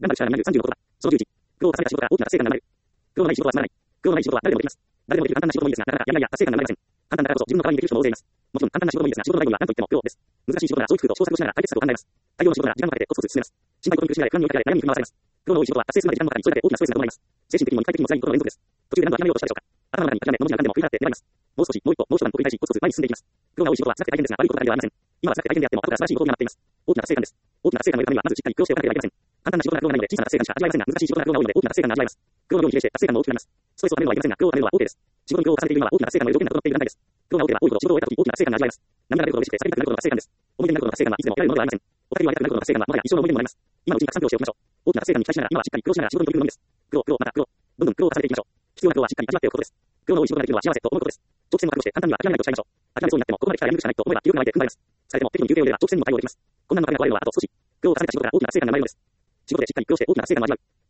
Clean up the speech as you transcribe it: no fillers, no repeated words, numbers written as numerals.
頑張る力が230のことだ。その11。苦労を重ねた仕事が大きな達成感が生まれる。苦労のない仕事はつまらない。苦労のない仕事は誰でもできます。誰でもできる簡単な仕事もいいですが、なかなかやりがいや達成感が生まれません。簡単だからこそ自分の代わりにできる人も大勢います。もちろん簡単な仕事もいいですが、仕事の内容は何といっても苦労です。難しい仕事なら長期苦労と試作をしながら解決策を考えます。大量の仕事なら時間をかけてコツコツ進めます。心配事に苦しめられ不安に追いかけられ悩みに振り回されます。苦労の多い仕事は達成するまで時間のかかり、それだけ大きなストレスが伴います。精神的にも肉体的にも辛いことの連続です。途中で何度諦めようとしたでしょうか。頭の中に諦め、のの字が何でも振り払って粘ります。もう少し、もう一歩、もう一段と繰り返し、コツコツ前に進んでいきます。苦労が多い仕事は辛くて大変ですが、悪いことばかりではありません。今は辛くて大変であっても、後から素晴らしいことになっています。大きな達成感です。大きな達成感の得るためには、まずしっかり苦労しておかなければいけません。簡単な仕事な苦労がないので、小さな達成感しか味わえませんが、難しい仕事な苦労が多いので、大きな達成感が味わえます。苦労の量に比例して達成感も大きくなります。ストレスをためるのはいけませんが、苦労をためるのは OK です。仕事に苦労を重ねているのは大きな達成感の条件が整っている段階です。苦労が多ければ多いほど仕事を終えたとき大きな達成感が味わえます。涙が出ることが嬉しくて叫びたくなることが達成感です。思い出になることの達成感はいつでも得られるものではありません。お二人は会いたくなることの達成感はもはや一生の思い出にもなります。今のうちにたくさん苦労しておきましょう。大きな達成感に期待しながら、今はしっかり苦労しながら仕事に取り組むのみです。苦労、苦労、また苦労。どんどん苦労を重ねていきましょう。必要な苦労はしっかり味わっておくことです。苦労の多い仕事ができるのは幸せと思うことです。長期戦を覚悟して簡単には諦めないとおっしゃいましょう。諦めそうになってもここまで来たらやめるしかないと思えば気力が湧いて踏ん張れます。疲れても適度に休憩を入れれば長期戦にも対応できます。困難の壁が壊れるのはあと少し。苦労を重ねた仕事が大きな達成感が生まれるのです。仕事でしっかり苦労して大きな達成感を味わう。